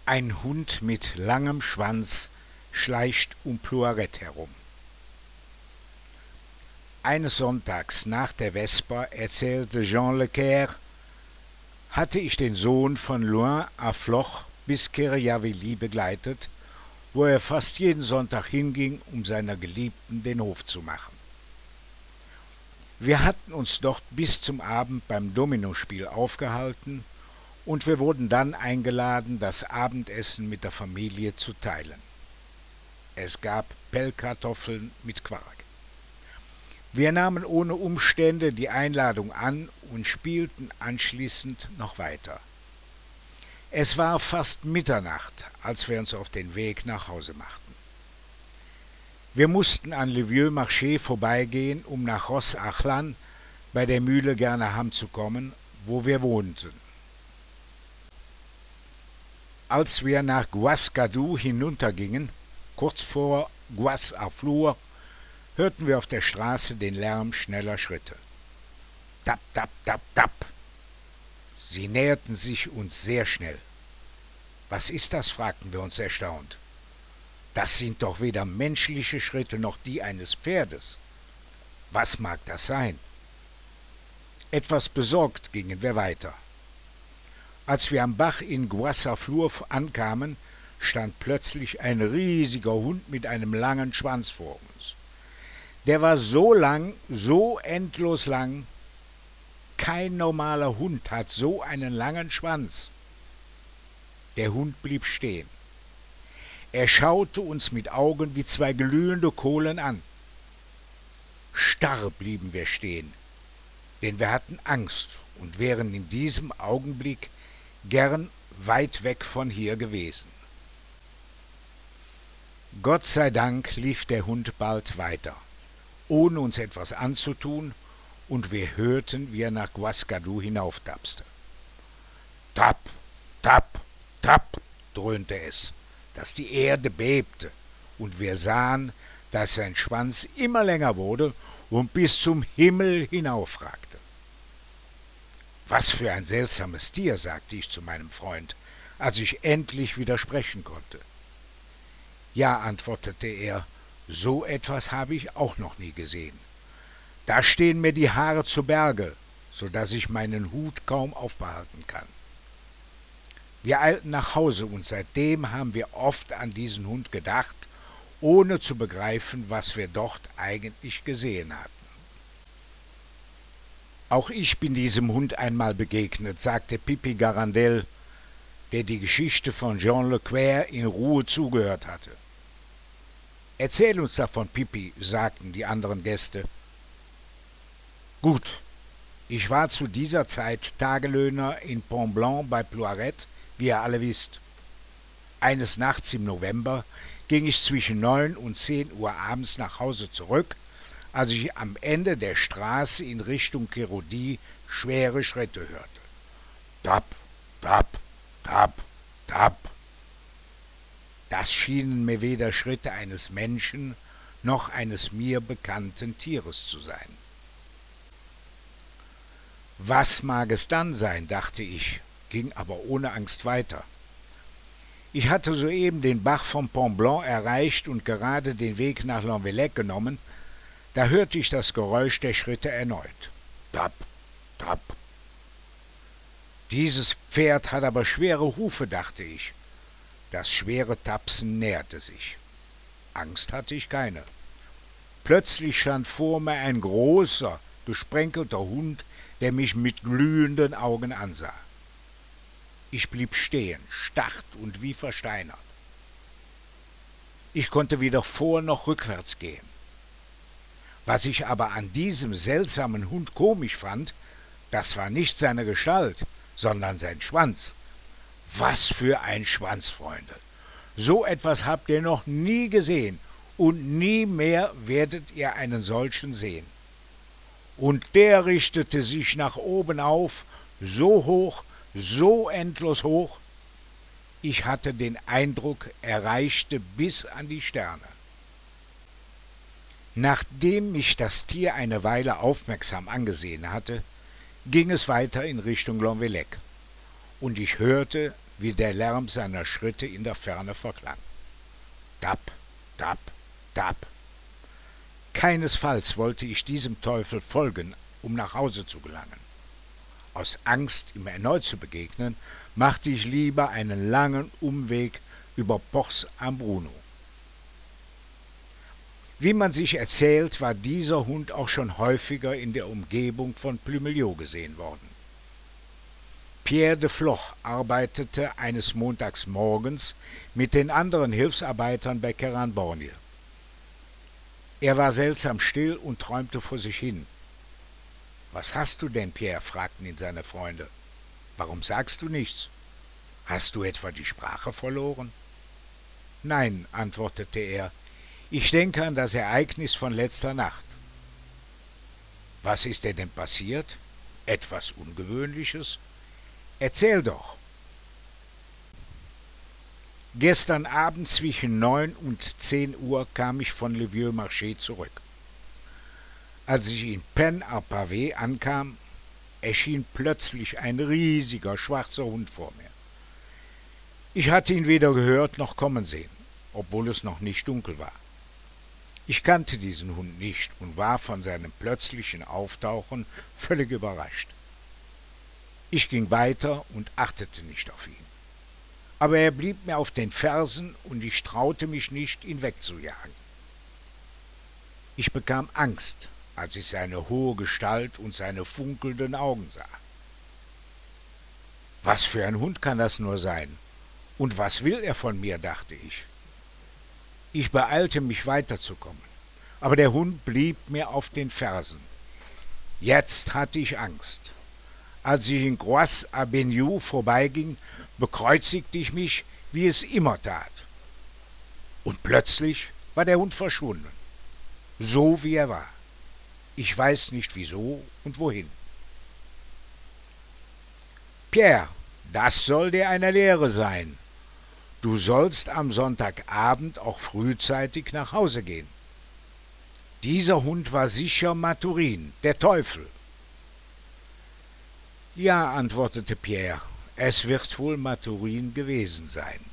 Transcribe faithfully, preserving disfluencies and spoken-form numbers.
Ein Hund mit langem Schwanz schleicht um Ploirette herum. Eines Sonntags nach der Vesper, erzählte Jean Le Caire, hatte ich den Sohn von Loin à Floch bis Kirjavilly begleitet, wo er fast jeden Sonntag hinging, um seiner Geliebten den Hof zu machen. Wir hatten uns dort bis zum Abend beim Dominospiel aufgehalten und wir wurden dann eingeladen, das Abendessen mit der Familie zu teilen. Es gab Pellkartoffeln mit Quark. Wir nahmen ohne Umstände die Einladung an und spielten anschließend noch weiter. Es war fast Mitternacht, als wir uns auf den Weg nach Hause machten. Wir mussten an Le Vieux Marché vorbeigehen, um nach Rossachlan bei der Mühle Gernaham zu kommen, wo wir wohnten. Als wir nach Guascadou hinuntergingen, kurz vor Goaz-à-Flour, hörten wir auf der Straße den Lärm schneller Schritte. Tap, tap, tap, tap. Sie näherten sich uns sehr schnell. Was ist das? Fragten wir uns erstaunt. Das sind doch weder menschliche Schritte noch die eines Pferdes. Was mag das sein? Etwas besorgt gingen wir weiter. Als wir am Bach in Goaz-à-Flour ankamen, stand plötzlich ein riesiger Hund mit einem langen Schwanz vor uns. Der war so lang, so endlos lang. Kein normaler Hund hat so einen langen Schwanz. Der Hund blieb stehen. Er schaute uns mit Augen wie zwei glühende Kohlen an. Starr blieben wir stehen, denn wir hatten Angst und wären in diesem Augenblick gern weit weg von hier gewesen. Gott sei Dank lief der Hund bald weiter, ohne uns etwas anzutun, und wir hörten, wie er nach Guascadou hinauftapste. Tap, tap, tap, dröhnte es, dass die Erde bebte, und wir sahen, dass sein Schwanz immer länger wurde und bis zum Himmel hinaufragte. Was für ein seltsames Tier, sagte ich zu meinem Freund, als ich endlich wieder sprechen konnte. Ja, antwortete er, so etwas habe ich auch noch nie gesehen. Da stehen mir die Haare zu Berge, so dass ich meinen Hut kaum aufbehalten kann. Wir eilten nach Hause und seitdem haben wir oft an diesen Hund gedacht, ohne zu begreifen, was wir dort eigentlich gesehen hatten. Auch ich bin diesem Hund einmal begegnet, sagte Pipi Garandel, der die Geschichte von Jean Le Caire in Ruhe zugehört hatte. Erzähl uns davon, Pipi, sagten die anderen Gäste. Gut, ich war zu dieser Zeit Tagelöhner in Pont-Blanc bei Ploirette, wie ihr alle wisst. Eines Nachts im November ging ich zwischen neun und zehn Uhr abends nach Hause zurück, als ich am Ende der Straße in Richtung Kérodie schwere Schritte hörte. Tap, tap, tap, tap. Das schienen mir weder Schritte eines Menschen noch eines mir bekannten Tieres zu sein. Was mag es dann sein, dachte ich, ging aber ohne Angst weiter. Ich hatte soeben den Bach vom Pont-Blanc erreicht und gerade den Weg nach Lanvillec genommen, da hörte ich das Geräusch der Schritte erneut. Tap, tap. Dieses Pferd hat aber schwere Hufe, dachte ich. Das schwere Tapsen näherte sich. Angst hatte ich keine. Plötzlich stand vor mir ein großer, gesprenkelter Hund, der mich mit glühenden Augen ansah. Ich blieb stehen, starr und wie versteinert. Ich konnte weder vor noch rückwärts gehen. Was ich aber an diesem seltsamen Hund komisch fand, das war nicht seine Gestalt, sondern sein Schwanz. Was für ein Schwanz, Freunde! So etwas habt ihr noch nie gesehen und nie mehr werdet ihr einen solchen sehen. Und der richtete sich nach oben auf, so hoch, so endlos hoch. Ich hatte den Eindruck, er reichte bis an die Sterne. Nachdem mich das Tier eine Weile aufmerksam angesehen hatte, ging es weiter in Richtung Lanvillec, und ich hörte, wie der Lärm seiner Schritte in der Ferne verklang. Tap, tap, tap. Keinesfalls wollte ich diesem Teufel folgen, um nach Hause zu gelangen. Aus Angst, ihm erneut zu begegnen, machte ich lieber einen langen Umweg über Pors am Bruno. Wie man sich erzählt, war dieser Hund auch schon häufiger in der Umgebung von Plumelot gesehen worden. Pierre de Floch arbeitete eines Montags morgens mit den anderen Hilfsarbeitern bei Keranbornie. Er war seltsam still und träumte vor sich hin. »Was hast du denn, Pierre?« fragten ihn seine Freunde. »Warum sagst du nichts? Hast du etwa die Sprache verloren?« »Nein«, antwortete er, »ich denke an das Ereignis von letzter Nacht.« »Was ist dir denn passiert? Etwas Ungewöhnliches? Erzähl doch!« »Gestern Abend zwischen neun und zehn Uhr kam ich von Le Vieux Marché zurück. Als ich in Pen-à-Pavé ankam, erschien plötzlich ein riesiger schwarzer Hund vor mir. Ich hatte ihn weder gehört noch kommen sehen, obwohl es noch nicht dunkel war. Ich kannte diesen Hund nicht und war von seinem plötzlichen Auftauchen völlig überrascht. Ich ging weiter und achtete nicht auf ihn. Aber er blieb mir auf den Fersen und ich traute mich nicht, ihn wegzujagen. Ich bekam Angst, als ich seine hohe Gestalt und seine funkelnden Augen sah. Was für ein Hund kann das nur sein? Und was will er von mir, dachte ich. Ich beeilte mich weiterzukommen, aber der Hund blieb mir auf den Fersen. Jetzt hatte ich Angst. Als ich in Groise-à-Benioux vorbeiging, bekreuzigte ich mich, wie es immer tat. Und plötzlich war der Hund verschwunden, so wie er war. Ich weiß nicht wieso und wohin. Pierre, das soll dir eine Lehre sein. Du sollst am Sonntagabend auch frühzeitig nach Hause gehen. Dieser Hund war sicher Mathurin, der Teufel. Ja, antwortete Pierre, es wird wohl Mathurin gewesen sein.